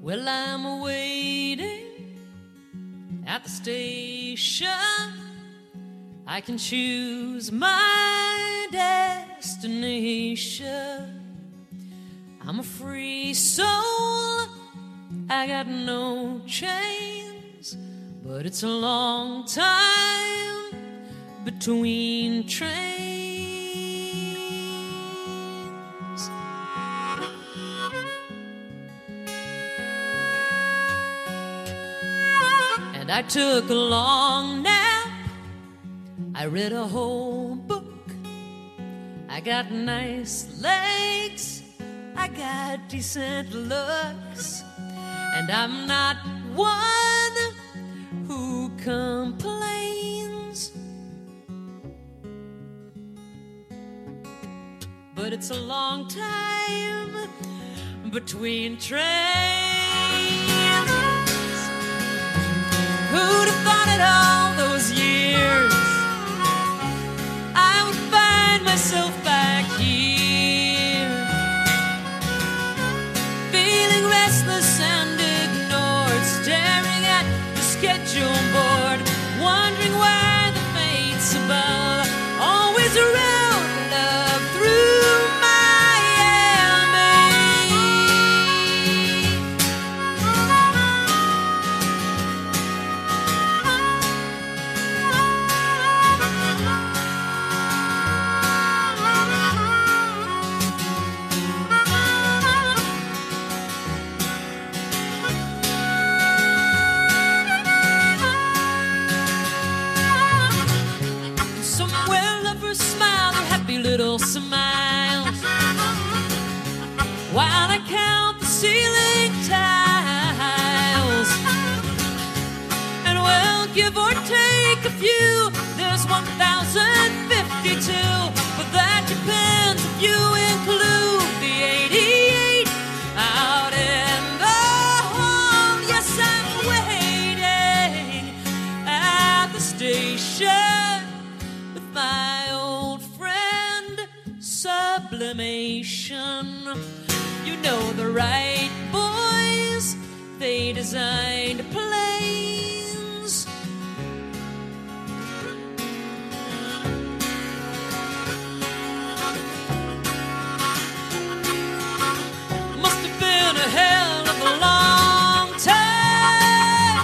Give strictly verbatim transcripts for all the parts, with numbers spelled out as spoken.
Well, I'm waiting at the station. I can choose my destination. I'm a free soul, I got no chains, but it's a long time between trains. And I took a long nap, I read a whole book. I got nice legs, I got decent looks, and I'm not one who complains. But it's a long time between trains. Who'd have thought it all those years I would find myself back here, feeling restless and ignored, staring at the schedule board, wondering where the fates above always around love through little smiles while I count the ceiling tiles. And well, give or take a few, there's one thousand fifty-two, but that depends if you include the eighty-eight out in the hall. Yes, I'm waiting at the station with my old sublimation. You know the right boys, they designed planes. Must have been a hell of a long time.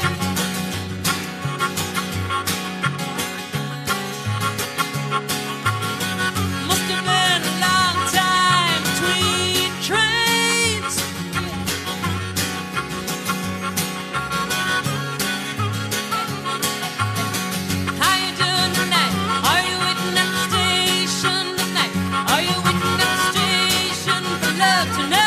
Must have been a long time between trains. How you doing tonight? Are you waiting at the station tonight? Are you waiting at the station for love tonight?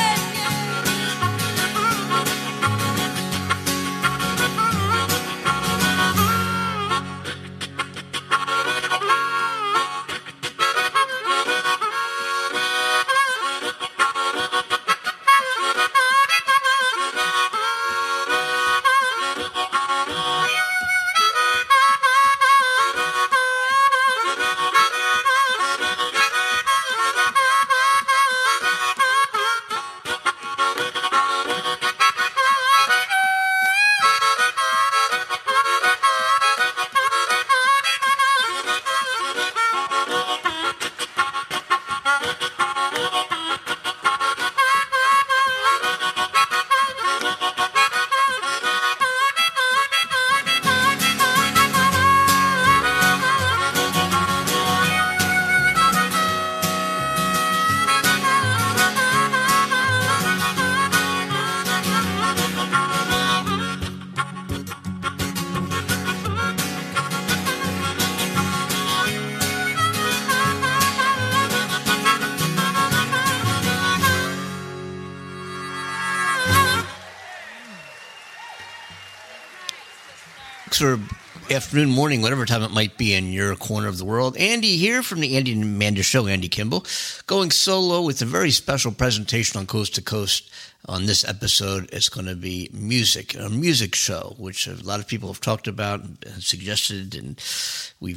Or afternoon, morning, whatever time it might be in your corner of the world. Andy here from the Andy and Amanda Show, Andy Kimball, going solo with a very special presentation on Coast to Coast. On this episode, it's going to be music, a music show, which a lot of people have talked about and suggested, and we've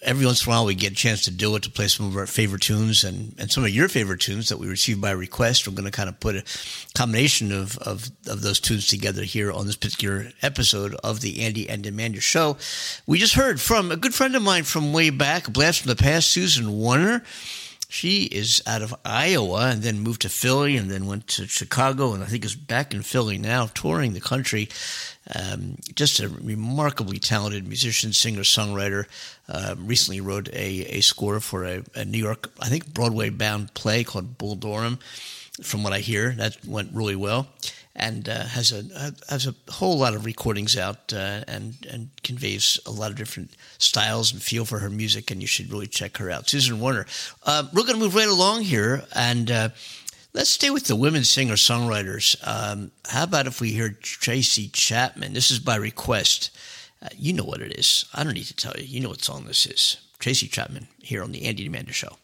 every once in a while we get a chance to do it, to play some of our favorite tunes and, and some of your favorite tunes that we received by request. We're going to kind of put a combination of, of, of those tunes together here on this particular episode of the Andy and Amanda Show. We just heard from a good friend of mine from way back, a blast from the past, Susan Warner. She is out of Iowa and then moved to Philly and then went to Chicago and I think is back in Philly now, touring the country. Um, just a remarkably talented musician, singer, songwriter. Uh, recently wrote a, a score for a, a New York, I think, Broadway-bound play called Bull Durham. From what I hear, that went really well. And uh, has a has a whole lot of recordings out uh, and and conveys a lot of different styles and feel for her music, and you should really check her out. Susan Warner. Uh, we're going to move right along here, and uh, let's stay with the women singer-songwriters. Um, how about if we hear Tracy Chapman? This is by request. Uh, you know what it is. I don't need to tell you. You know what song this is. Tracy Chapman here on the Andy and Amanda Show.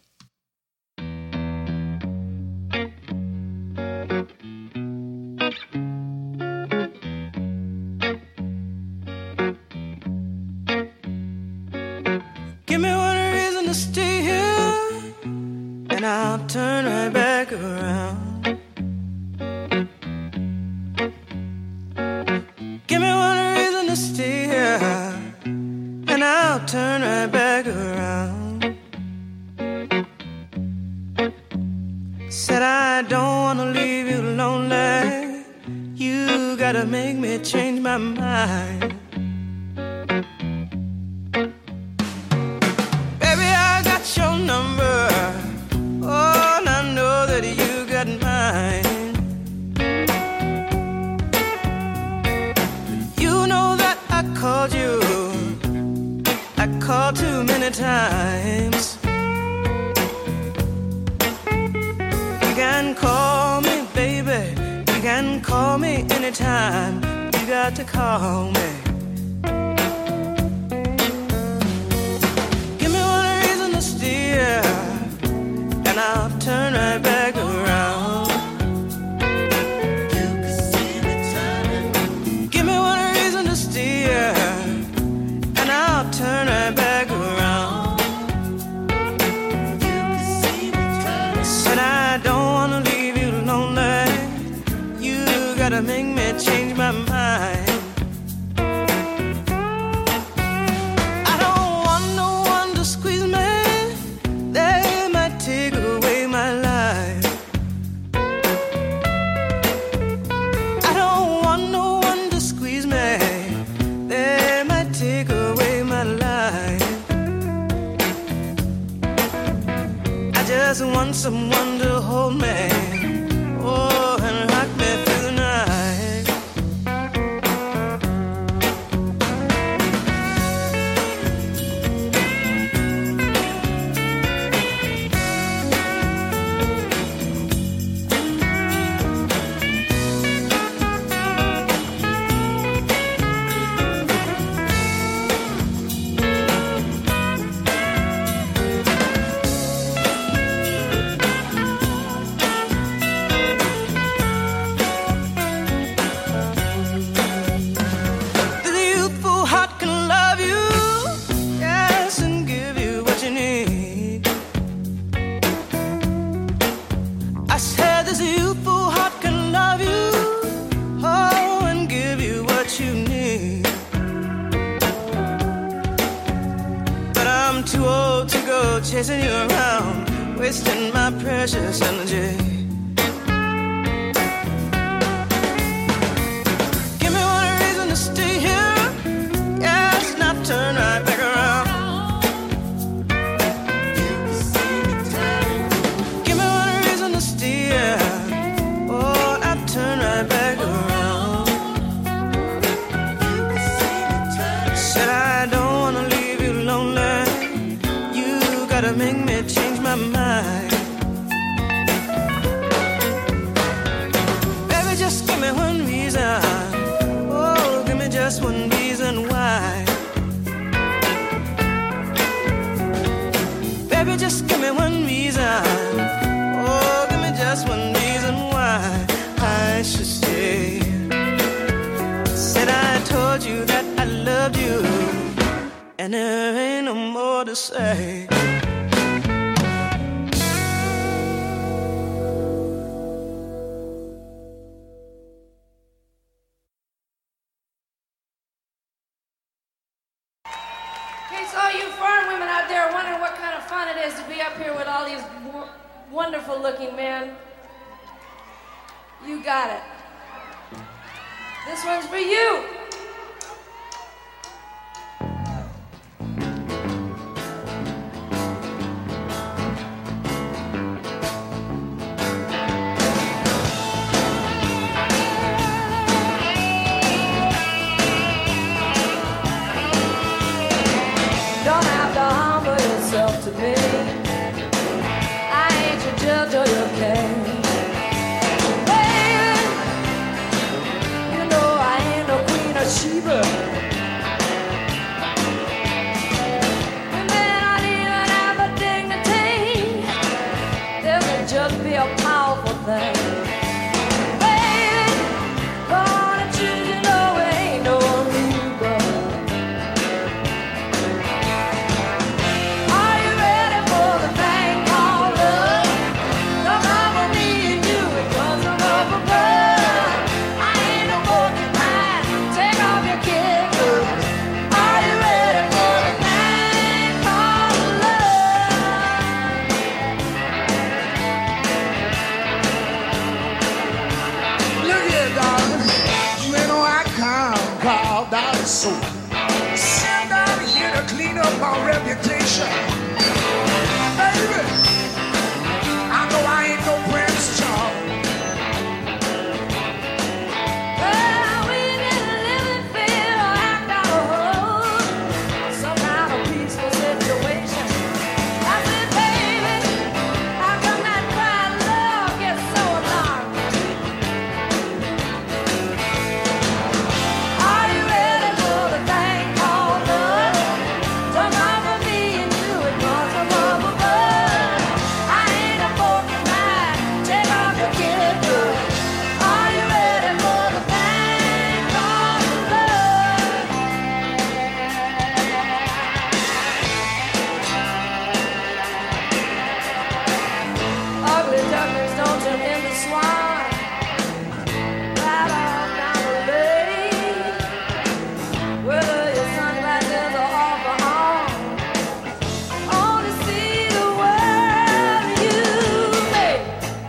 Give me one reason to stay here, and I'll turn right back around. Give me one reason to stay here, and I'll turn right back around. Said I don't wanna leave you lonely. You gotta make me change my mind. Your number, oh, and I know that you got mine. You know that I called you, I called too many times. You can call me, baby, you can call me anytime. You got to call me. And I'll turn right back around. You can see me turning. Give me one reason to steer, and I'll turn right back around. You can see me turning. Said I don't wanna leave you lonely. You gotta make me change my mind. I want someone to hold me, oh, and rock me through the night. Chasing you around, wasting my precious energy. Give me one reason to stay here, yes, and I'll turn right back around. Give me one reason to stay here, oh, I'll turn right back around. Said I don't wanna leave you lonely. Gotta make me change my mind. Baby, just give me one reason. Oh, give me just one reason why. Baby, just give me one reason. Oh, give me just one reason why I should stay. Said I told you that I loved you. and there ain't no more to say. All you foreign women out there wondering what kind of fun it is to be up here with all these w- wonderful looking men, you got it. This one's for you. To me, I ain't your judge or your king, baby. You know I ain't no Queen of Sheba, and then I even have a dignity. This will just be a powerful thing, baby. Gonna choose, you know, it ain't no Aruba. So, send out here to clean up my reputation. Baby, I know I ain't no Prince Charles. Well, we didn't live in fear or act out of hope, some kind of peaceful situation. I said, baby, how come that crying love gets so alarmed? Are you ready for the thing called love? Don't come for me and do it, 'cause I'm up above. I ain't a porcupine, take off your kid glove. Are you ready for the thing called love? Ugly ducklings don't turn into swine. Right off down the lane. Whether your sunglasses are off or on, only see the world you make.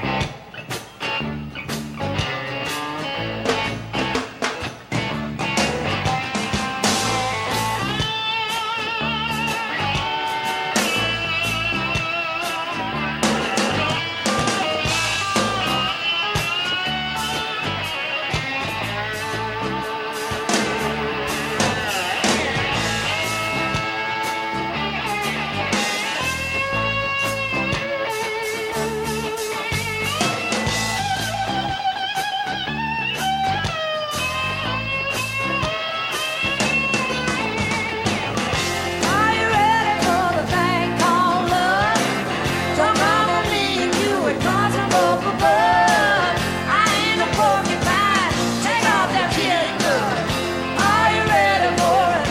Are you ready for the thing called love? Don't come with me and do it, 'cause I'm up above. I ain't a porcupine, take off that kid glove. Are you ready for it?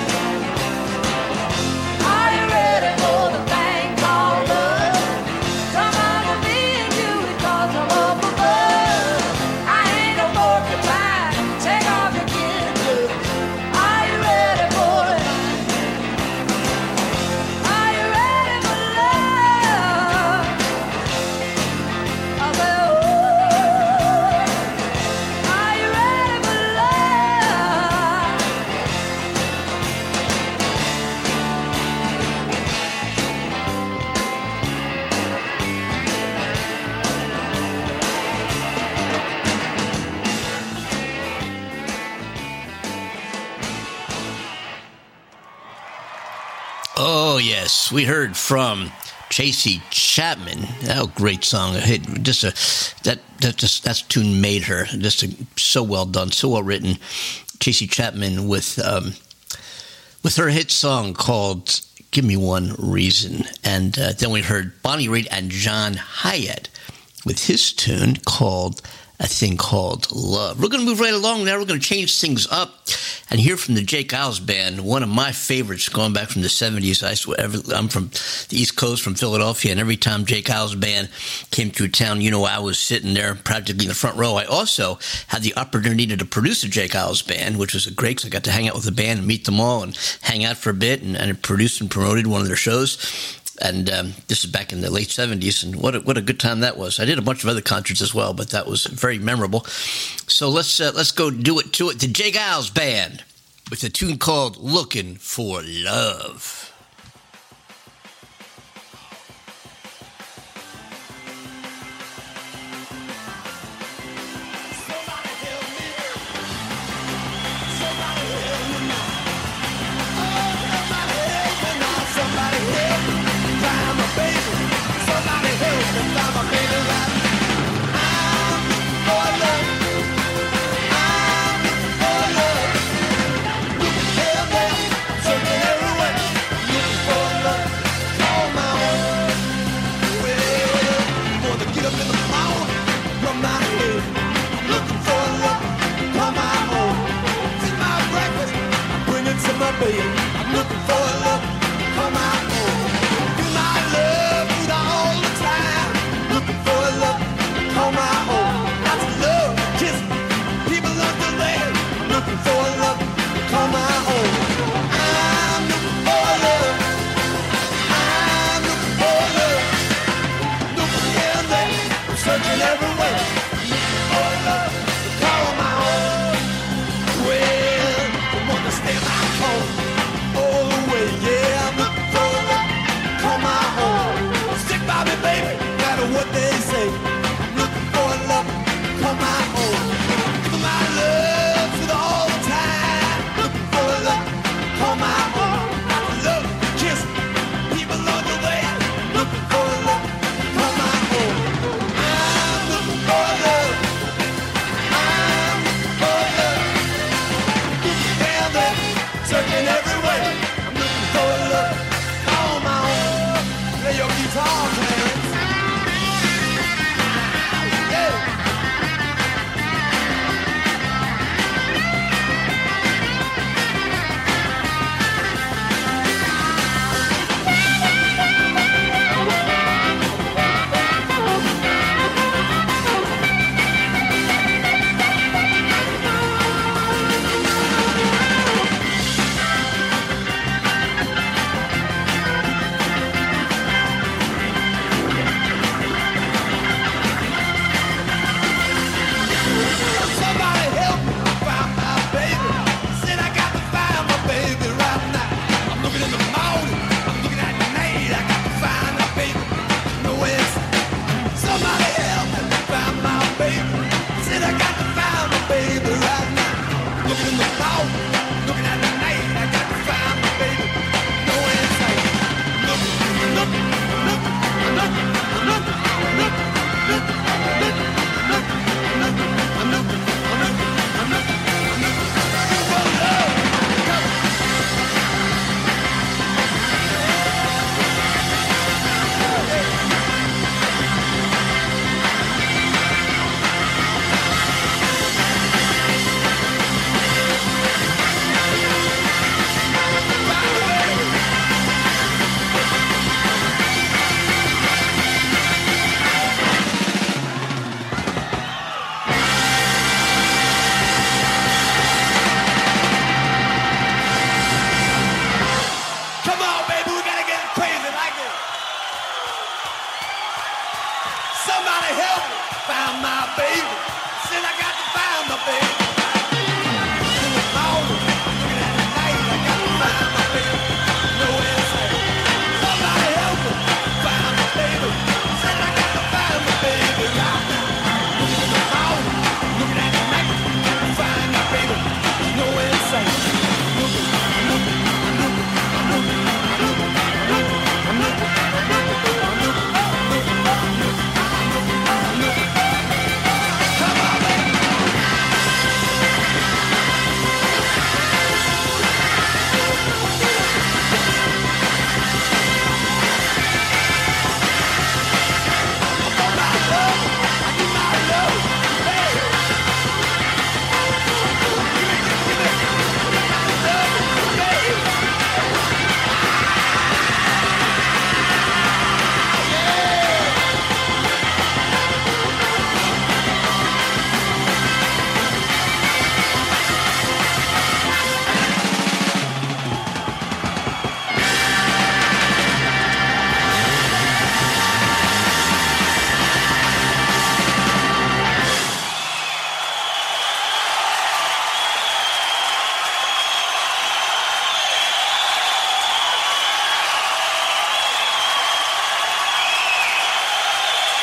Are you ready for the thing called love? Don't come with me and do it, 'cause I'm up above. I ain't no porcupine, take off your kid glove. Are you ready for it? Are you ready for love? I said, oh, are you ready for love? Oh, yes. We heard from Tracy Chapman. Oh, great song. A hit. Just a, that, that just, that's tune made her. Just a, so well done, so well written. Tracy Chapman with, um, with her hit song called Give Me One Reason. And uh, then we heard Bonnie Raitt and John Hiatt with his tune called A Thing Called Love. We're going to move right along now. We're going to change things up and hear from the Jake Giles Band, one of my favorites going back from the seventies. I swear, I'm from the East Coast, from Philadelphia, and every time Jake Giles Band came through town, you know, I was sitting there practically in the front row. I also had the opportunity to produce a Jake Giles Band, which was great because I got to hang out with the band and meet them all and hang out for a bit, and, and produced and promoted one of their shows. And um, this is back in the late seventies, and what a, what a good time that was. I did a bunch of other concerts as well, but that was very memorable. So let's uh, let's go do it to it. The Jake Giles Band with a tune called Looking for Love. I'm looking for love, come out home. Do my love with all the time. Looking for love, come out home. Lots of love, kiss people under there. I'm looking for love, come out home. I'm looking for love. I'm looking for love. Looking here and there, I'm searching everywhere. I'm looking for love, call my own. Well, I want to stay back home all the way.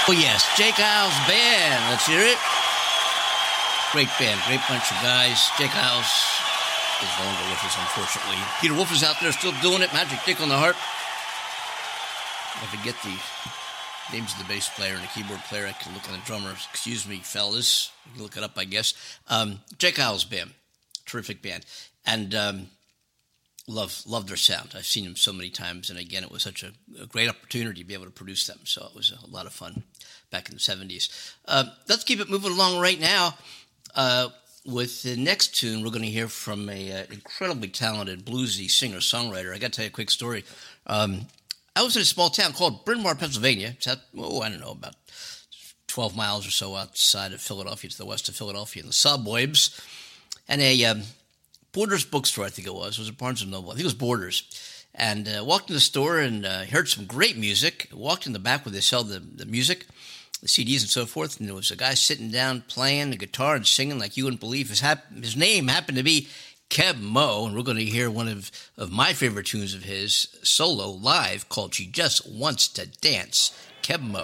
Oh, yes, Jake Isles Band. Let's hear it. Great band, great bunch of guys. Jake Isles is no longer with us, unfortunately. Peter Wolf is out there still doing it. Magic Dick on the harp. I forget the names of the bass player and the keyboard player. I can look at the drummer. Excuse me, fellas. You can look it up, I guess. Um, Jake Isles Band. Terrific band. And um, love love their sound. I've seen them so many times. And again, it was such a, a great opportunity to be able to produce them. So it was a lot of fun back in the seventies. Uh, let's keep it moving along right now. Uh, with the next tune, we're going to hear from an uh, incredibly talented bluesy singer-songwriter. I got to tell you a quick story. Um, I was in a small town called Bryn Mawr, Pennsylvania. It's out, oh, I don't know, about twelve miles or so outside of Philadelphia, to the west of Philadelphia, in the suburbs. And a um, Borders bookstore, I think it was. It was a Barnes and Noble. I think it was Borders. And uh, walked in the store and uh, heard some great music. Walked in the back where they sell the, the music, the C Ds and so forth, and there was a guy sitting down playing the guitar and singing like you wouldn't believe. His, hap- his name happened to be Keb Mo, and we're going to hear one of, of my favorite tunes of his, solo, live, called She Just Wants to Dance. Keb Mo.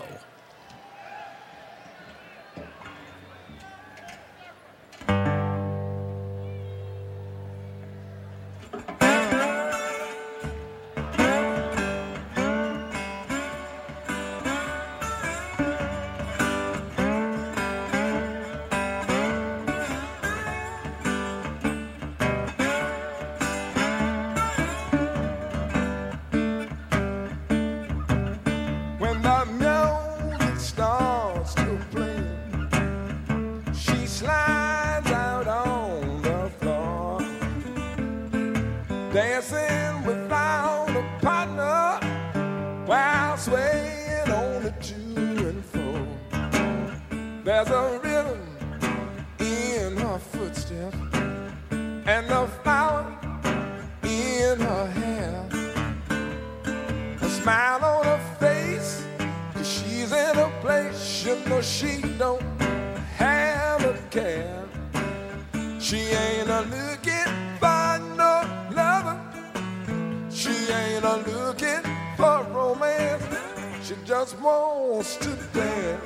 Dancing without a partner while swaying on the to and fro. There's a rhythm in her footsteps and a flower in her hair. A smile on her face, 'cause she's in a place you know she don't have a care. She ain't a looking for no lover. She ain't a looking for romance. She just wants to dance.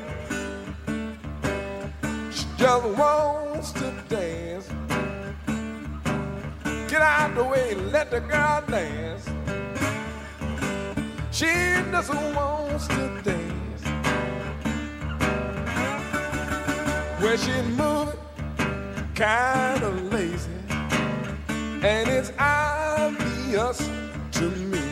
She just wants to dance. Get out the way and let the girl dance. She just wants to dance. Where she's moving kind of lazy, and it's obvious to me.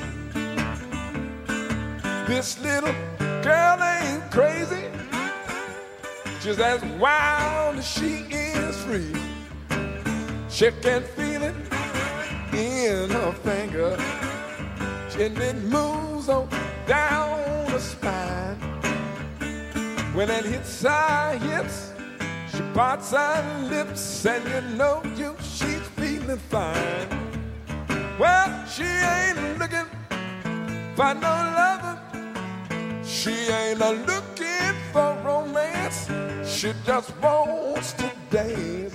This little girl ain't crazy, just as wild as she is free. She can feel it in her finger, and it moves on down her spine. When it hits her hips, she parts her lips, and you know you she's feeling fine. Well, she ain't looking for no lover. She ain't a looking for romance. She just wants to dance.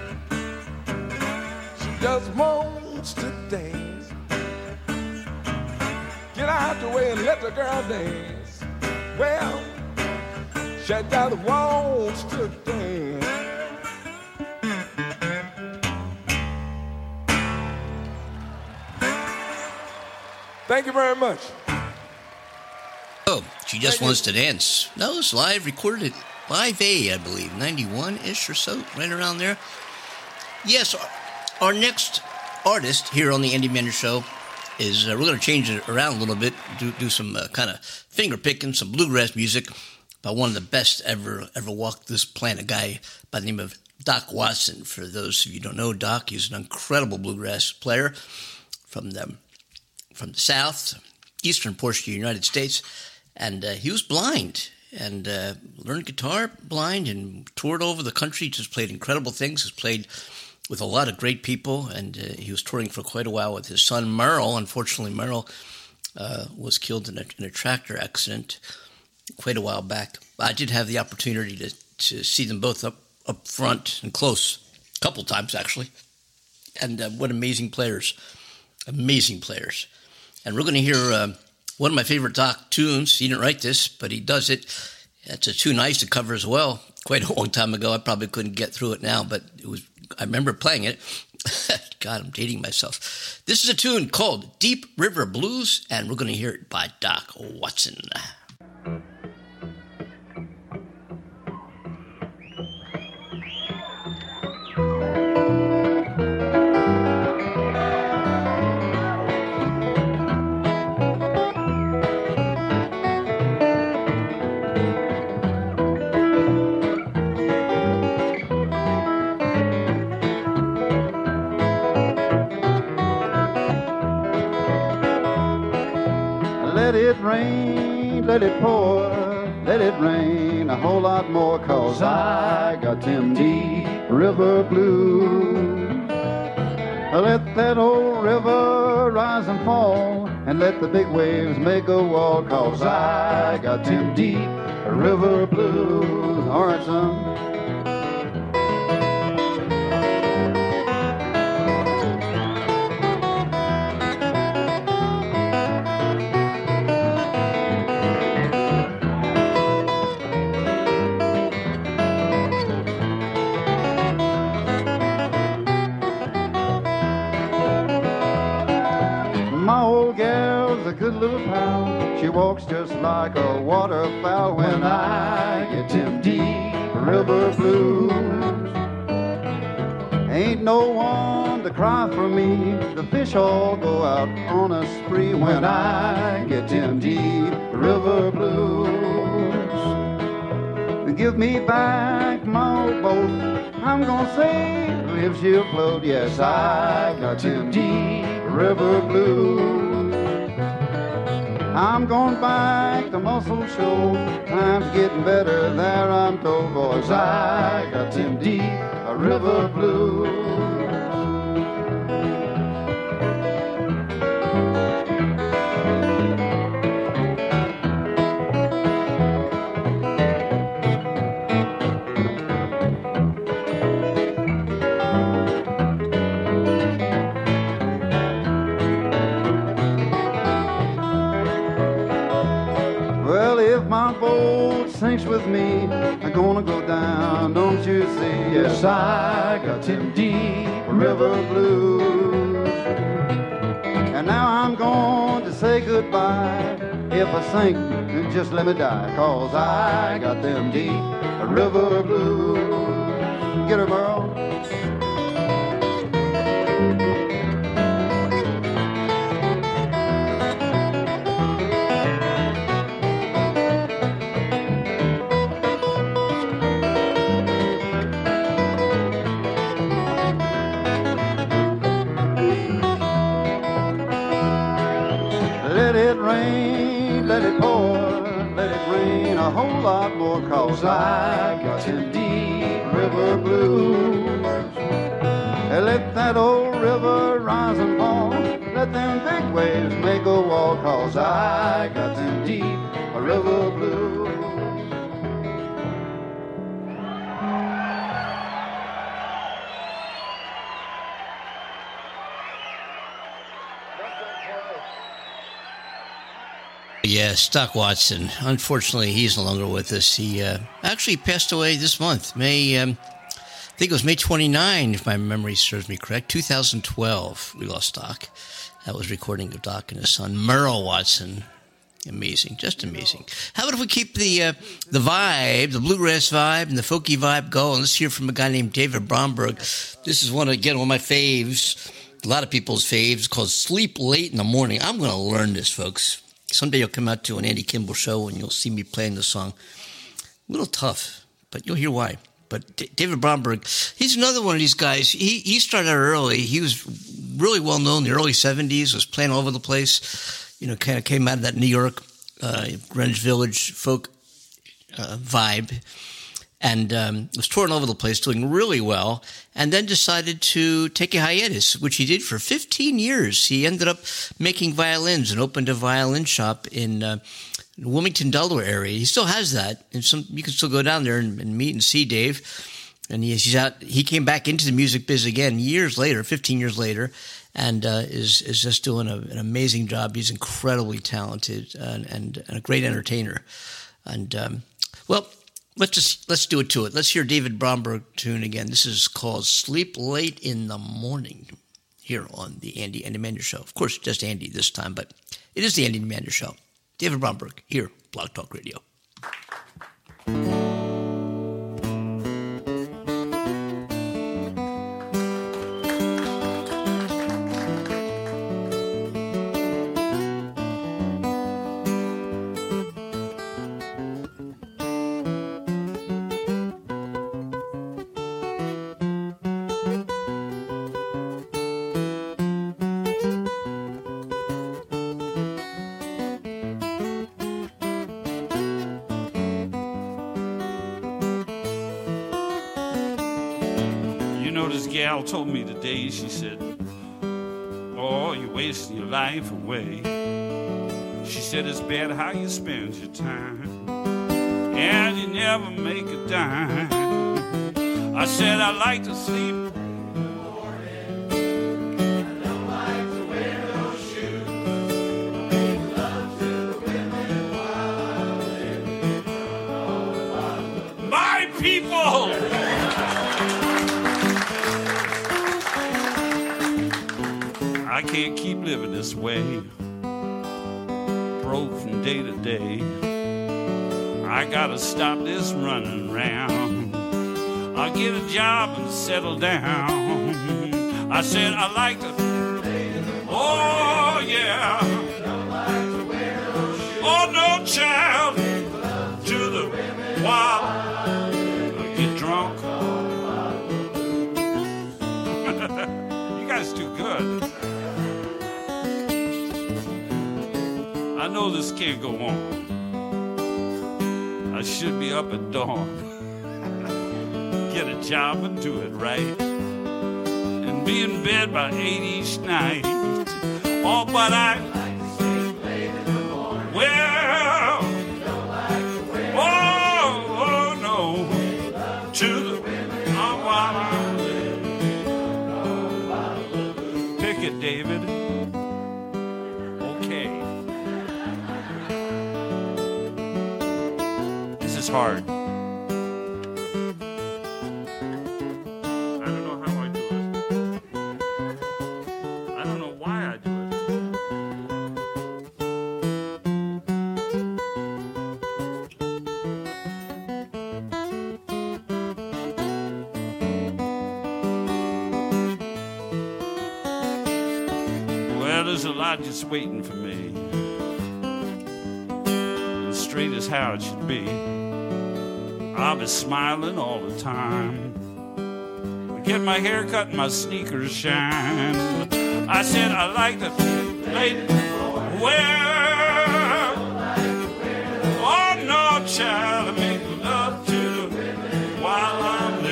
She just wants to dance. Get out the way and let the girl dance. Well, she just wants to dance. Thank you very much. Oh, She Just Thank Wants you. to Dance. That was live, recorded at Live A, I believe, ninety-one-ish or so, right around there. Yes, our, our next artist here on the Andy Mander Show is, uh, we're going to change it around a little bit, do, do some uh, kind of finger picking, some bluegrass music by one of the best ever ever walked this planet, a guy by the name of Doc Watson. For those of you who don't know Doc, he's an incredible bluegrass player from the, from the South, eastern portion of the United States, and uh, he was blind and uh, learned guitar blind and toured over the country, just played incredible things, has played with a lot of great people, and uh, he was touring for quite a while with his son Merle. Unfortunately, Merle uh, was killed in a, in a tractor accident quite a while back. I did have the opportunity to, to see them both up, up front and close, a couple times actually, and uh, what amazing players, amazing players. And we're going to hear uh, one of my favorite Doc tunes. He didn't write this, but he does it. That's a tune I used to cover as well. Quite a long time ago. I probably couldn't get through it now, but it was. I remember playing it. God, I'm dating myself. This is a tune called Deep River Blues, and we're going to hear it by Doc Watson. Let it rain, let it pour, let it rain a whole lot more, 'cause I got them deep river blues. Let that old river rise and fall, and let the big waves make a wall, 'cause I got them deep river blues. All right, son. Good little pal, she walks just like a waterfowl. When I get them deep river blues, ain't no one to cry for me. The fish all go out on a spree when I get them deep river blues. Give me back my old boat, I'm gonna save if she'll float. Yes, I got them deep river blues. I'm going back to Muscle Shoals. Time's getting better there, I'm told, boys. I got them deep river blues. Sinks with me, I'm gonna go down, don't you see? Yes, I got them deep river blues. And now I'm going to say goodbye. If I sink, just let me die, 'cause I got them deep river blues. Get her, Merle. Let it rain, let it pour, let it rain a whole lot more, 'cause I got them deep river blues. Let that old river rise and fall, let them big waves make a wall, 'cause I got them deep river blues. Yes, Doc Watson. Unfortunately, he's no longer with us. He uh, actually passed away this month, May, um, I think it was May twenty-ninth, if my memory serves me correct, two thousand twelve, we lost Doc. That was recording of Doc and his son, Merle Watson. Amazing, just amazing. How about if we keep the uh, the vibe, the bluegrass vibe and the folky vibe going? Let's hear from a guy named David Bromberg. This is one, again, one of my faves, a lot of people's faves, called Sleep Late in the Morning. I'm going to learn this, folks. Someday you'll come out to an Andy Kimball show and you'll see me playing the song. A little tough, but you'll hear why. But D- David Bromberg, he's another one of these guys. He he started out early. He was really well known in the early seventies, was playing all over the place. You know, kind of came out of that New York, uh, Greenwich Village folk uh, vibe. And um, was touring all over the place, doing really well, and then decided to take a hiatus, which he did for fifteen years. He ended up making violins and opened a violin shop in uh, Wilmington, Delaware area. He still has that, and some you can still go down there and, and meet and see Dave. And he, he's out. He came back into the music biz again years later, fifteen years later, and uh, is is just doing a, an amazing job. He's incredibly talented and, and, and a great entertainer. And um, Well, let's just let's do it to it. Let's hear David Bromberg tune again. This is called "Sleep Late in the Morning" here on the Andy and Amanda Show. Of course, just Andy this time, but it is the Andy and Amanda Show. David Bromberg here, Blog Talk Radio. Gal told me today, she said, oh, you're wasting your life away. She said, it's bad how you spend your time, and you never make a dime. I said, I like to sleep in the morning. I don't like to wear no shoes. Make love to the women while I'm living. My people! I can't keep living this way, broke from day to day. I gotta stop this running around. I'll get a job and settle down. I said I like to, oh yeah, oh no child, to the wild, I get drunk. You guys do good. I know this can't go on. I should be up at dawn, get a job and do it right, and be in bed by eight each night. Oh, but I like to sleep late in the morning. Well, oh, oh no, to the oh, while I'm pick it, David. Hard. I don't know how I do it. I don't know why I do it. Well, there's a lot just waiting for me, and straight as how it should be. I'll be smiling all the time. I get my hair cut and my sneakers shine. I said I like to late well. Oh no, child, I make love to while I'm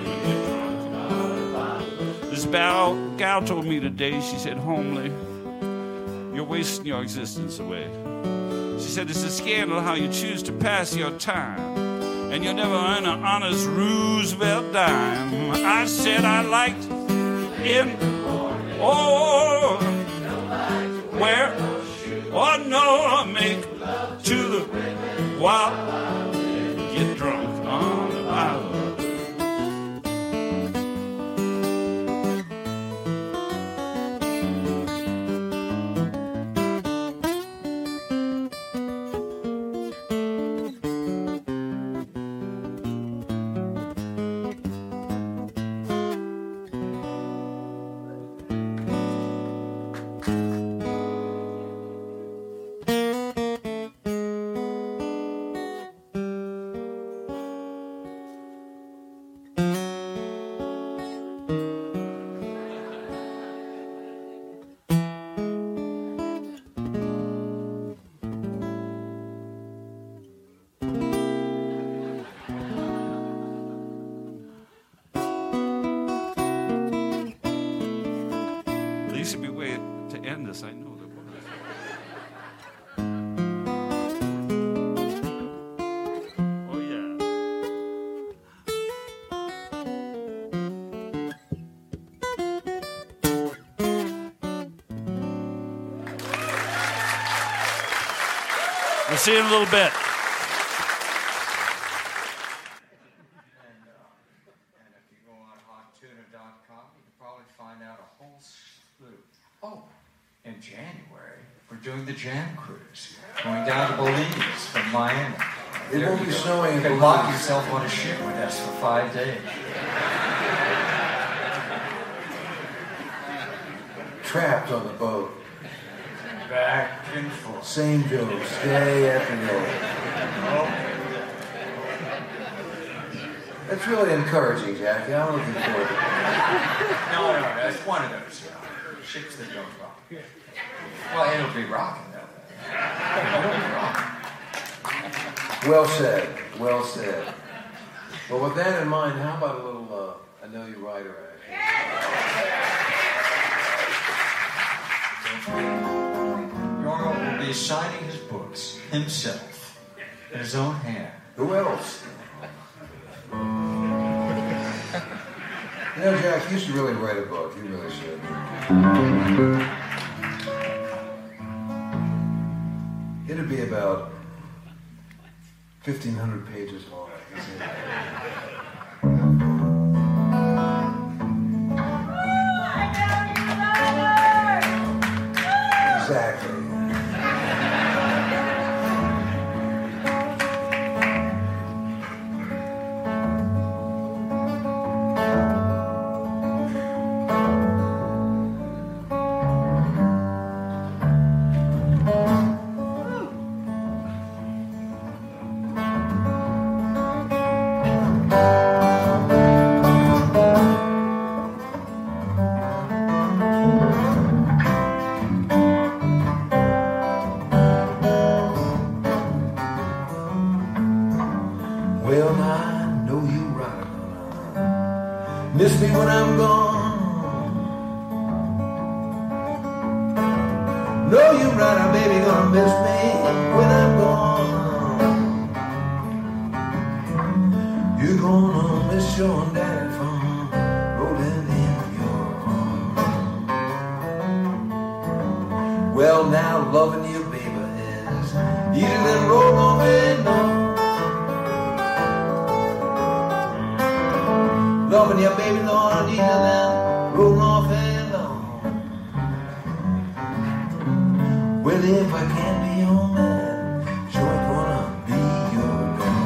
living. This gal, gal told me today, she said, homely, you're wasting your existence away. She said, it's a scandal how you choose to pass your time, and you'll never earn an honest Roosevelt dime. I said I liked in, oh, where, oh no, I make to the while get drunk on the bottle. I know there was. Oh yeah. We'll see you in a little bit. January, we're doing the Jam Cruise, going down to Belize from Miami. It There won't you be go. snowing You in can lock Belize. yourself on a ship with us for five days. Trapped on the boat. Back and forth. Same dose, day after day. That's really encouraging, Jackie. I'm looking forward to it. No, no, that's one of those you know, ships that don't rock. Well, it'll be rocking though. It'll be rocking. Well said. Well said. Well, with that in mind, how about a little uh, I Know You Rider action? Yorgo will be signing his books himself in his own hand. Who else? You know, Jack, you should really write a book. You really should. It'd be about fifteen hundred pages long. Exactly. Well, I know you right gonna miss me when I'm gone. Know you right, baby, gonna miss me when I'm gone. You're gonna miss your daddy from rolling in your arms. Well, now loving you, baby, is easier than rolling in on. Loving you, baby, Lord, easier than rolling off and on. Well, if I can't be your man, sure ain't gonna be your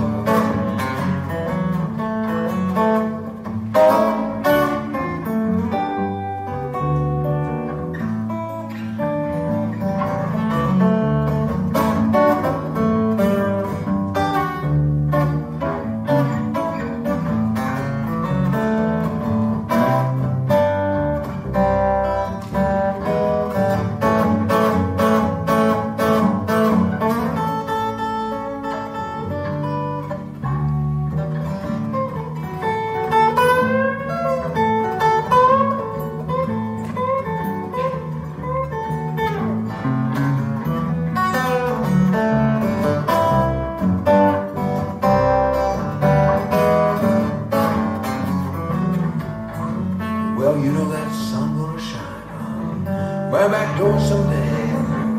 Well, you know that sun gonna shine on my back door someday.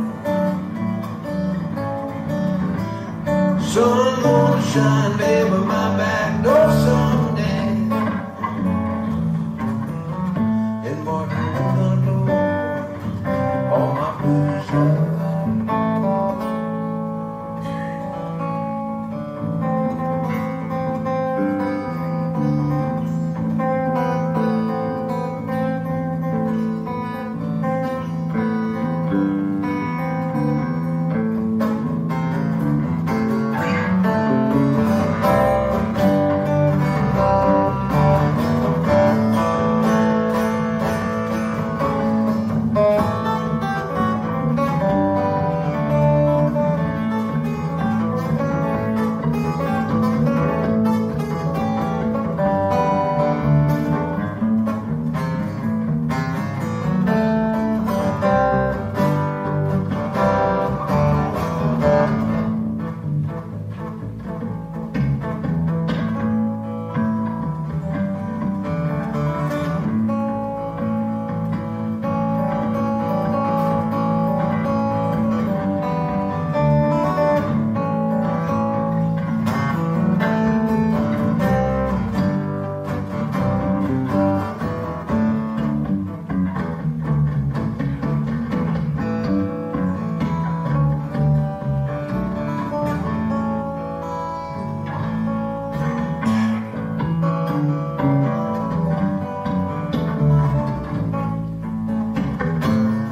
Sun gonna shine, baby, my back door someday. And Martin, you're gonna know all my blues are.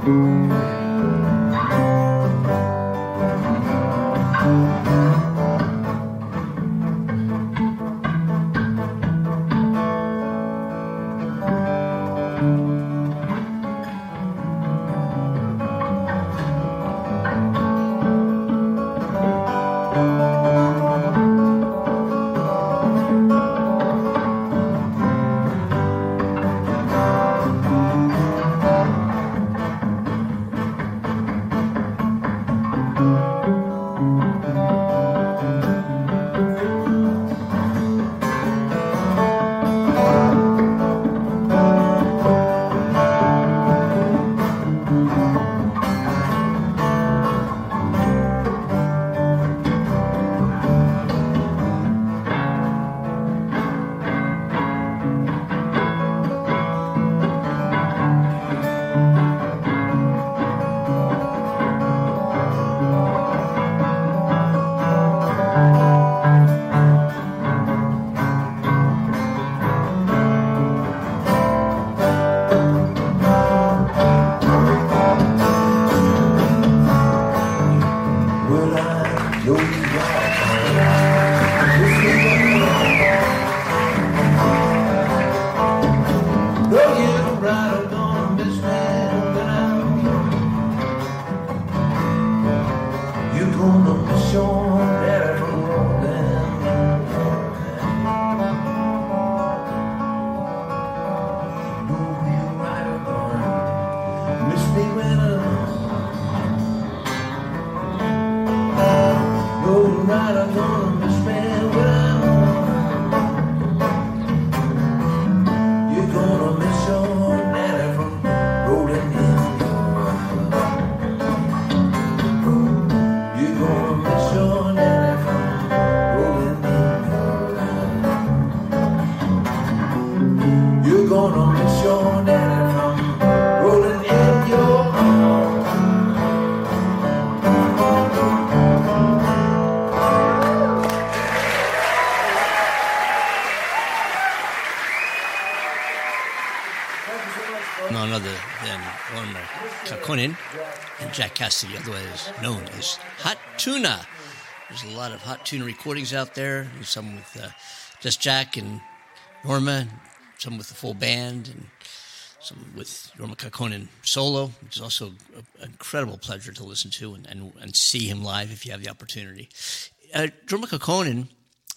None other than Orma Kakkonen and Jack Cassidy, otherwise known as Hot Tuna. There's a lot of Hot Tuna recordings out there, some with uh, just Jack and Norma, some with the full band, and some with Orma Kakkonen solo, which is also an incredible pleasure to listen to and, and, and see him live if you have the opportunity. Uh, Orma Kakkonen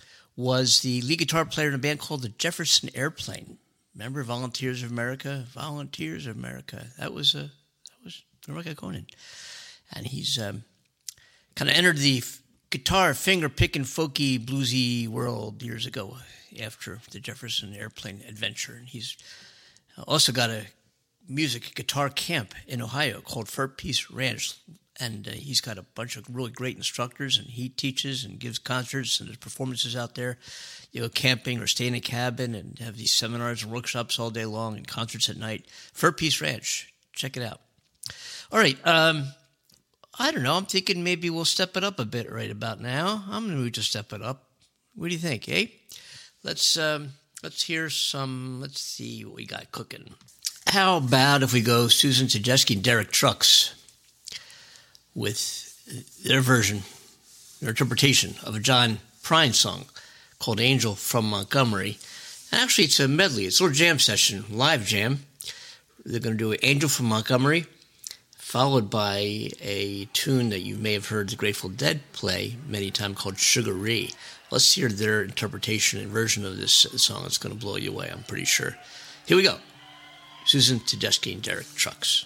was the lead guitar player in a band called the Jefferson Airplane. Remember Volunteers of America? Volunteers of America. That was uh, that was Orma Kakkonen. And he's um, kind of entered the f- guitar, finger-picking, folky, bluesy world years ago after the Jefferson Airplane adventure. And he's also got a music guitar camp in Ohio called Fur Peace Ranch. And uh, he's got a bunch of really great instructors, and he teaches and gives concerts and there's performances out there. You go camping or stay in a cabin and have these seminars and workshops all day long and concerts at night. Fur Peace Ranch. Check it out. All right. Um, I don't know. I'm thinking maybe we'll step it up a bit right about now. I'm going to move to step it up. What do you think, eh? Let's, um, let's hear some, let's see what we got cooking. How about if we go Susan Tedeschi and Derek Trucks with their version, their interpretation of a John Prine song called Angel from Montgomery. And actually, it's a medley. It's a little jam session, live jam. They're going to do Angel from Montgomery, followed by a tune that you may have heard the Grateful Dead play many times called Sugaree. Let's hear their interpretation and version of this song. It's going to blow you away, I'm pretty sure. Here we go. Susan Tedeschi and Derek Trucks.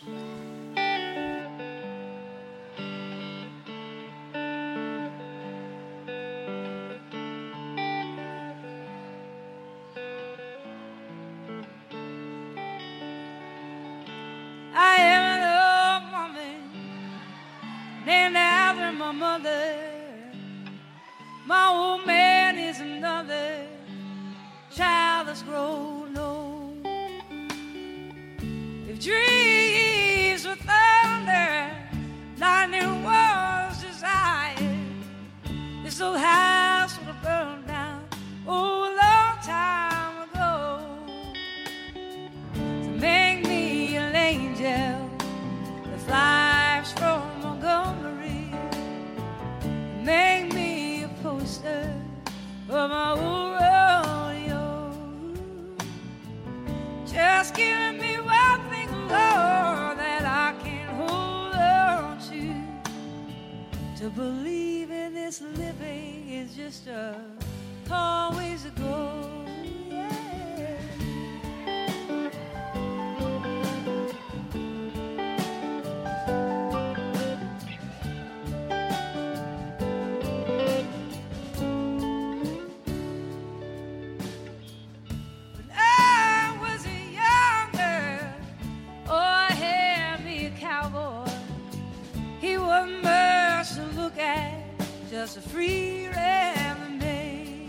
I am an old woman named after my mother. My old man is another child that's grown old. If dreams were thunder, lightning was desire, this old house would have burned down oh, a long time ago. To make me an angel that To believe in this living is just a long ways to go. Just a free lemonade.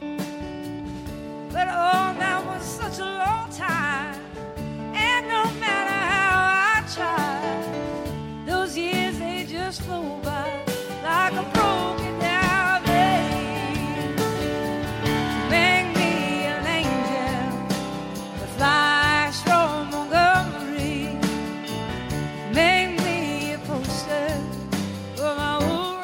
But oh, that was such a long time, and no matter how I tried, those years they just flew by like a broken down vein. Make me an angel that flies from Montgomery. Make me a poster for my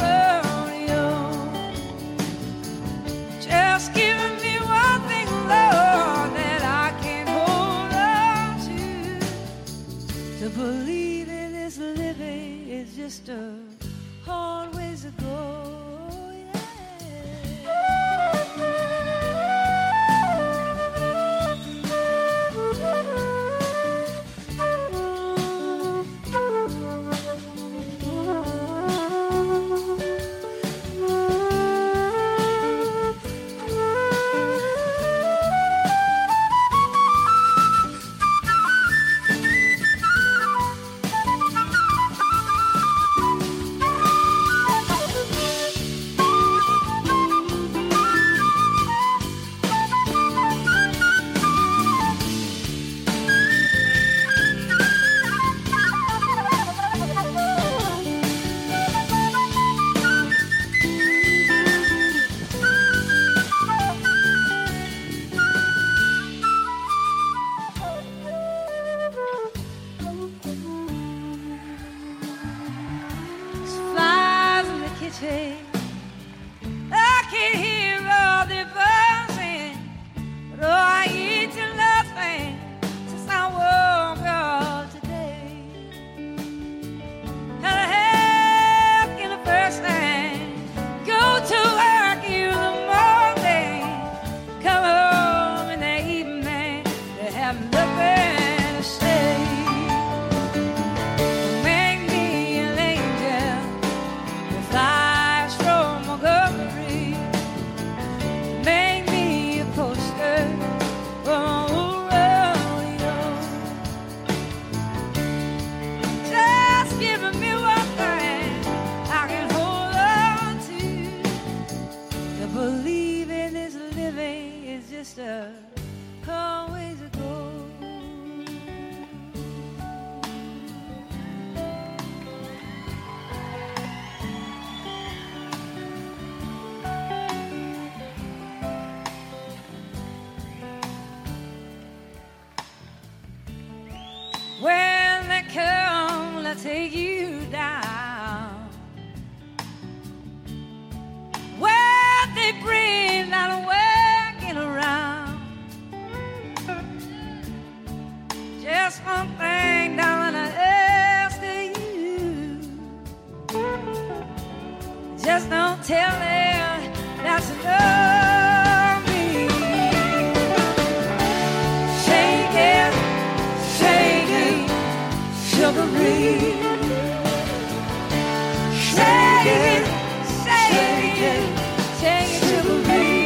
just giving me one thing, Lord, that I can hold on to. To believe in this living is just a hard ways to go. I can hear all the buzzing, but oh, I eat nothing since I woke up today. How the heck can a person go to work in the morning, come home in the evening, they have nothing to say? Make me an angel that flies from Montgomery. Make me a poster from a rodeo. Just giving me one thing I can hold on to. To believe in this living is just a long ways to go. When they come to take you down, when they bring that wagon around, just one thing that I ask of you, just don't tell them that's enough me. Shake it, shake it, sugary. Shake it, shake it, shake it, sugary.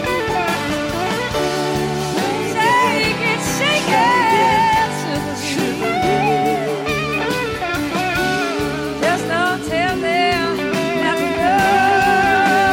Shake it, shake it, sugary. Just don't tell them that's enough.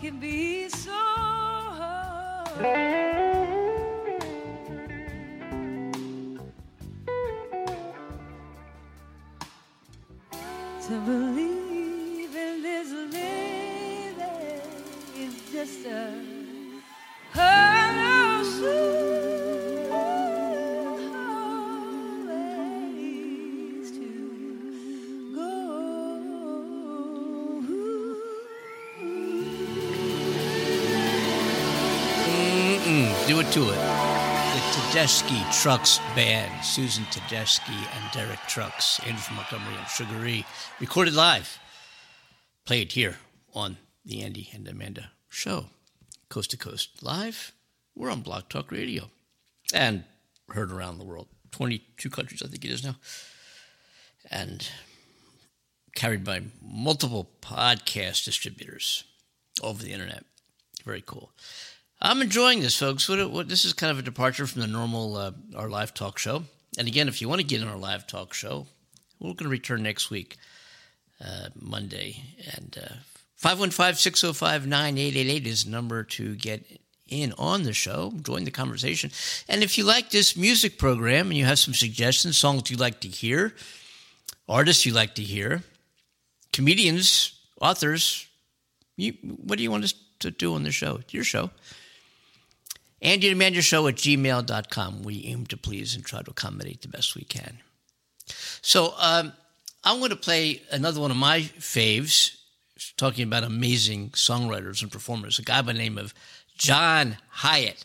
can be so to believe in this living is just a hollow soul always to go. Mm-mm, do it to it. The Tedeschi Trucks Band, Susan Tedeschi and Derek Trucks, Andrew from Montgomery and Sugar E, recorded live, played here on the Andy and Amanda Show, coast to coast live. We're on Blog Talk Radio and heard around the world, twenty-two countries I think it is now, and carried by multiple podcast distributors over the internet. Very cool. I'm enjoying this, folks. What, what, this is kind of a departure from the normal, uh, our live talk show. And again, if you want to get in our live talk show, we're going to return next week, uh, Monday. And uh, five one five, six oh five, nine eight eight eight is the number to get in on the show, join the conversation. And if you like this music program and you have some suggestions, songs you'd like to hear, artists you'd like to hear, comedians, authors, you, what do you want us to do on the show? It's your show. Andy and Amanda Show at gmail dot com. We aim to please and try to accommodate the best we can. So um, I'm going to play another one of my faves, talking about amazing songwriters and performers, a guy by the name of John Hiatt.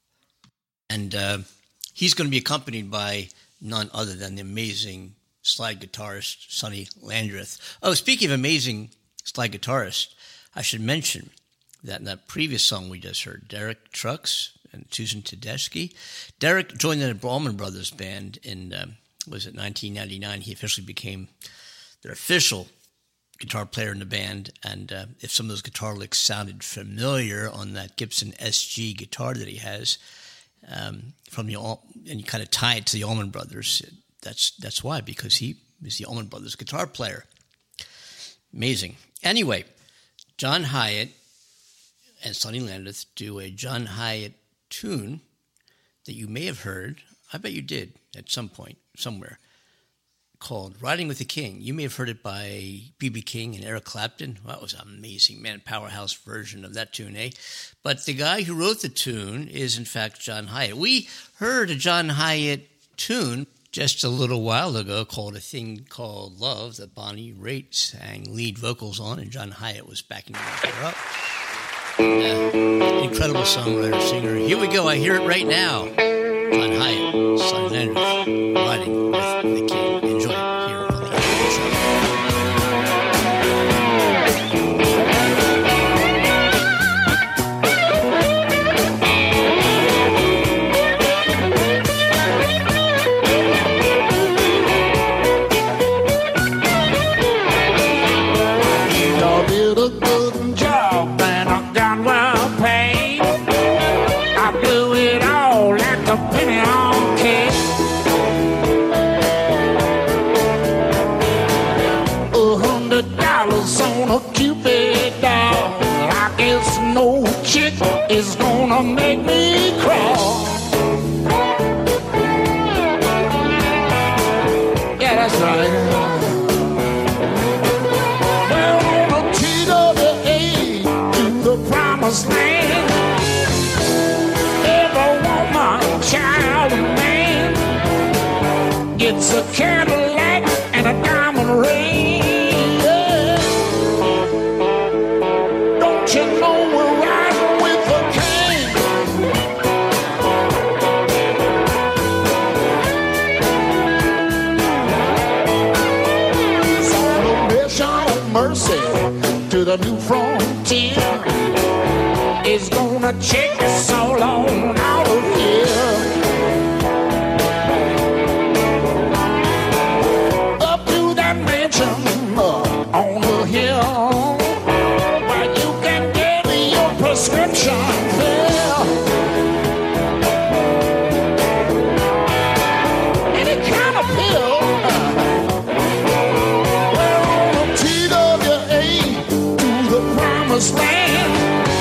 And uh, he's going to be accompanied by none other than the amazing slide guitarist Sonny Landreth. Oh, speaking of amazing slide guitarist, I should mention that in that previous song we just heard, Derek Trucks and Susan Tedeschi. Derek joined the Allman Brothers Band in, um, was it nineteen ninety-nine? He officially became their official guitar player in the band. And uh, if some of those guitar licks sounded familiar on that Gibson S G guitar that he has, um, from the All, and you kind of tie it to the Allman Brothers, that's that's why, because he was the Allman Brothers guitar player. Amazing. Anyway, John Hiatt and Sonny Landreth do a John Hiatt tune that you may have heard, I bet you did at some point, somewhere, called Riding with the King. You may have heard it by B B King and Eric Clapton. Well, that was an amazing, man, powerhouse version of that tune, eh? But the guy who wrote the tune is, in fact, John Hiatt. We heard a John Hiatt tune just a little while ago called A Thing Called Love that Bonnie Raitt sang lead vocals on, and John Hiatt was backing her up. Uh, incredible songwriter, singer. Here we go. I hear it right now. John Hiatt, Sonny Landreth, Riding with the King. Enjoy it here on the Andy Show. Is gonna make me crawl. Yeah, that's right. Well, on a T W A to the promised land, every woman, child, and man gets a Cadillac and a diamond ring. Yeah. Don't you know we're riding with the king? Celebration of mercy to the new frontier is gonna check us all on out of here. Up to that mansion uh, on the hill, where you can get your prescription filled. Any kind of pill. We're on the T W A to the promised land.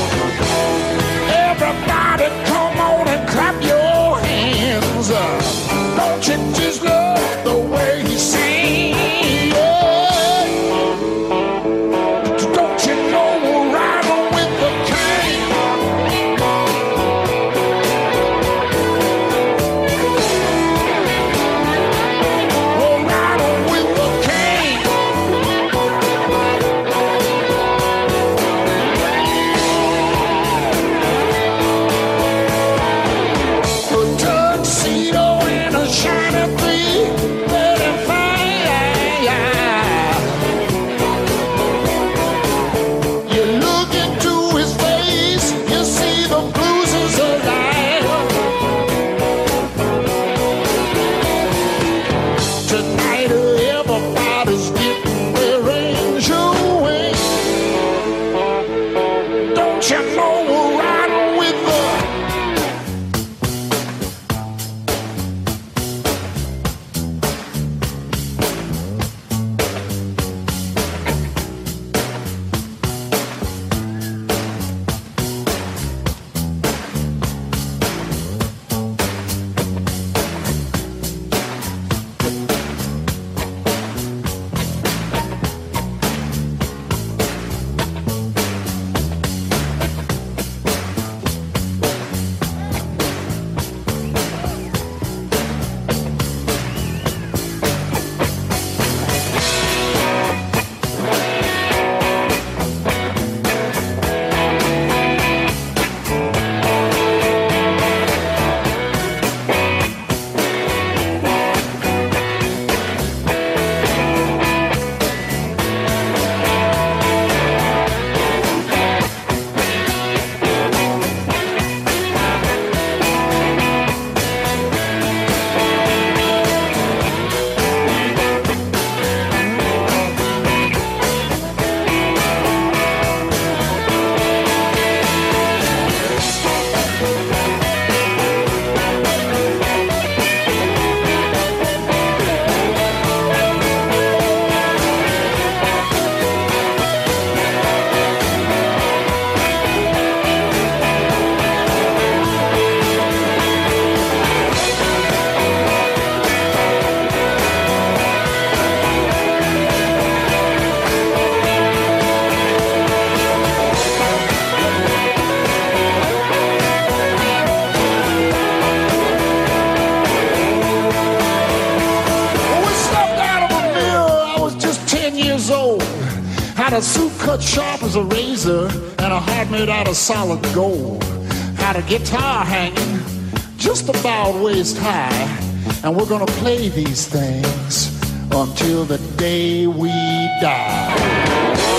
Had a suit cut sharp as a razor and a heart made out of solid gold. Had a guitar hanging just about waist high, and we're gonna play these things until the day we die.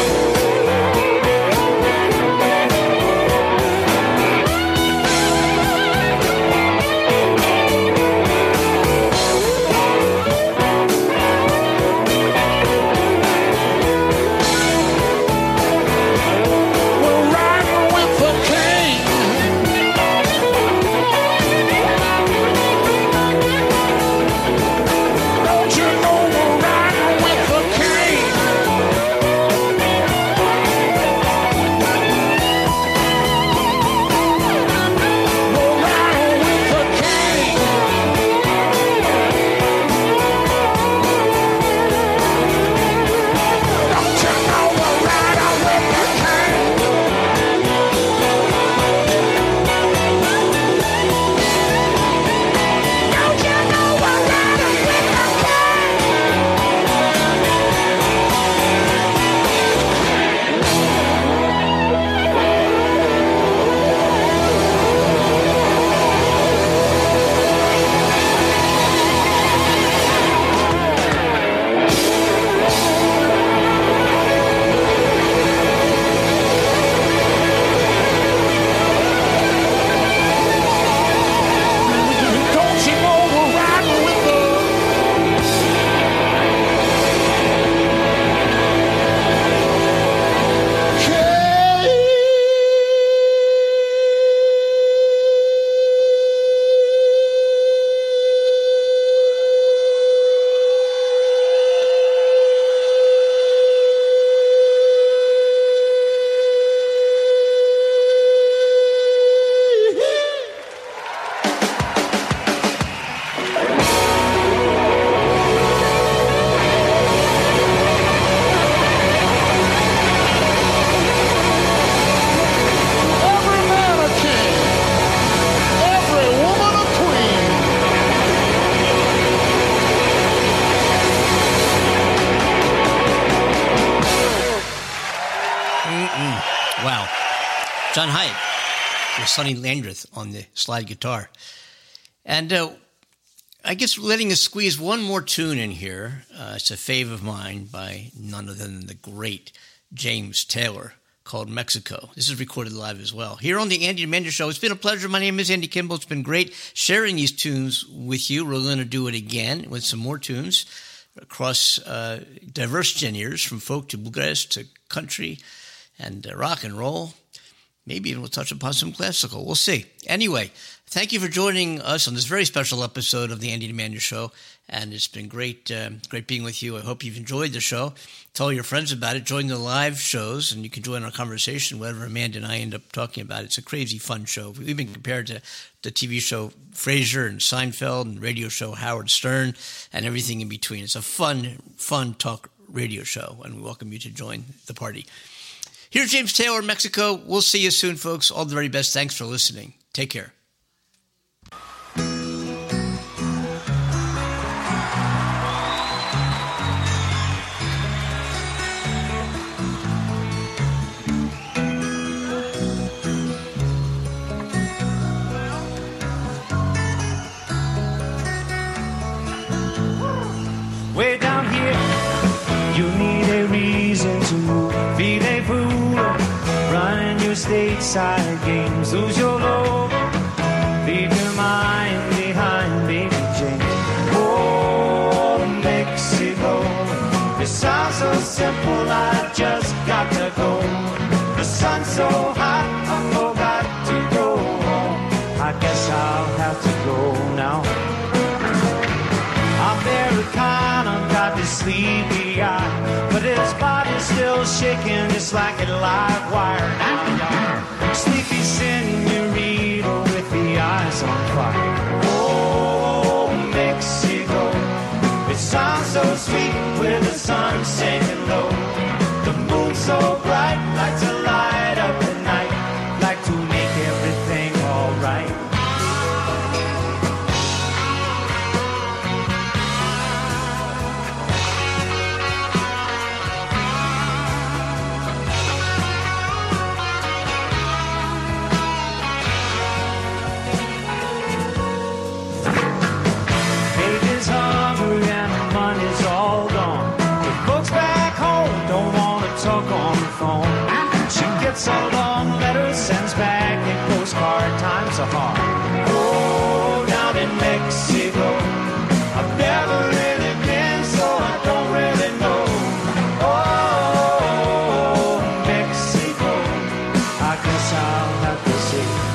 John Hyatt with Sonny Landreth on the slide guitar. And uh, I guess letting us squeeze one more tune in here. Uh, it's a fave of mine by none other than the great James Taylor, called Mexico. This is recorded live as well. Here on the Andy and Amanda Show, it's been a pleasure. My name is Andy Kimball. It's been great sharing these tunes with you. We're going to do it again with some more tunes across uh, diverse genres, from folk to bluegrass to country and uh, rock and roll. Maybe even we'll touch upon some classical. We'll see. Anyway, thank you for joining us on this very special episode of the Andy and Amanda Show. And it's been great, uh, great being with you. I hope you've enjoyed the show. Tell your friends about it. Join the live shows, and you can join our conversation, whatever Amanda and I end up talking about. It's a crazy fun show. We've been compared to the T V show Frasier and Seinfeld and radio show Howard Stern and everything in between. It's a fun, fun talk radio show, and we welcome you to join the party. Here's James Taylor, Mexico. We'll see you soon, folks. All the very best. Thanks for listening. Take care. Way down here, you need a reason to move. Feed a fool, run your stateside games. Lose your load, leave your mind behind, baby Jane. Oh, Mexico, it sounds so simple, I just got to go. The sun's so hot, I forgot to go home. I guess I'll have to go now. Americana got this sleepy eye, but his body's still shaking just like a live wire. Now you're sleepy senorita with the eyes on fire. Oh, Mexico, it sounds so sweet with the sun sinking low. The moon's so bright, like to light up the night, like to make everything alright. so long, letters sends back in postcard, times are hard. Oh, down in Mexico, I've never really been, so I don't really know. Oh, Mexico, I guess I'll have to say